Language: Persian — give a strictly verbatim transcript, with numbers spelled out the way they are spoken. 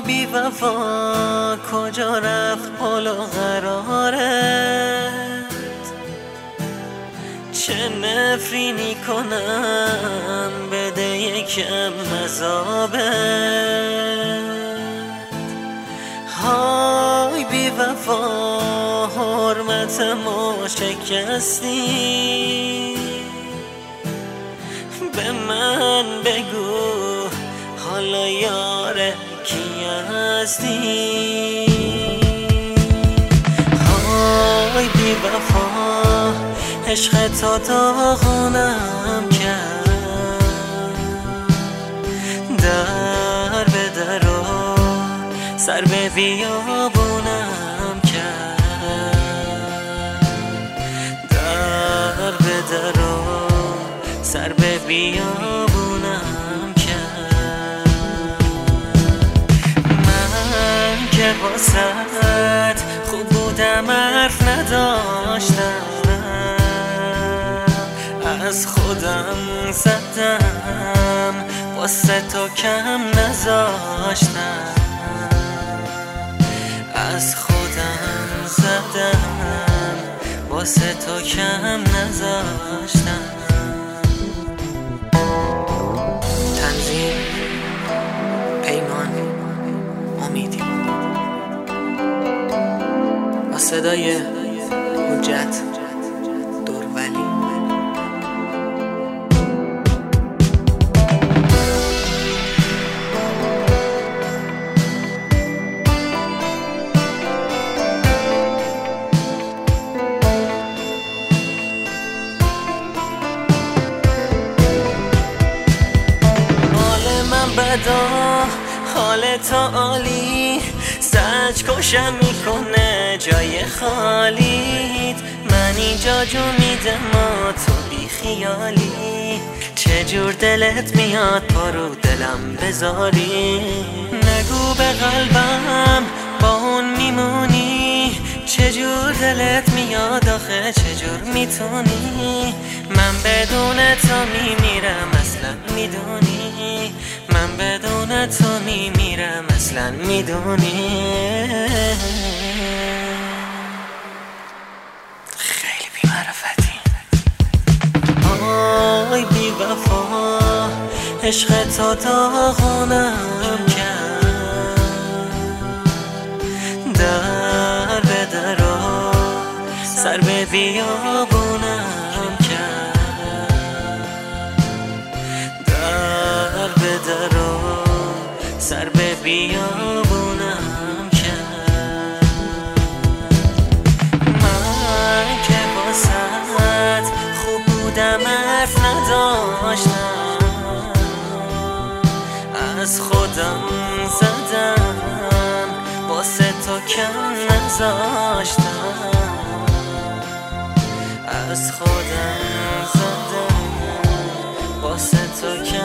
بی وفا کجا رفت حال و قرارت؟ چه نفرینی کنم بده یکم عذابت. های بی وفا حرمت ما شکستی، به من بگو حالا یار کی هستی؟ های بی وفا عشق تا داغونم کرد، در به در و سر به بیابونم کرد، در به در و سر به بیابونم کرد. من که واسد خوب بودم حرف نداشتم، از خودم زدم واسه تو کم نذاشتم، از خودم زدم واسه تو کم نذاشتم. تنظیم پیمان امیدی با صدای حجت دورولی. بدا حال تو عالی، سج کشم میکنه جای خالیت. من اینجا جو میدم و تو بی خیالی، چجور دلت میاد پارو دلم بذاری؟ نگو به قلبم با اون میمونی، چجور دلت میاد آخه چجور میتونی؟ من بدون تو میمیرم اصلا میدونی، من بدون تو میمیرم اصلا میدونی. خیلی بی معرفتی. آی بی وفا عشق تا داغونم کرد، در به در و سر به بیابونم کرد، در به در و سر به بیابونم کرد. من که واسد خوب بودم حرف نداشتم، از خودم زدم واسه تو کم نذاشتم، از خودم زدم واسه تو کم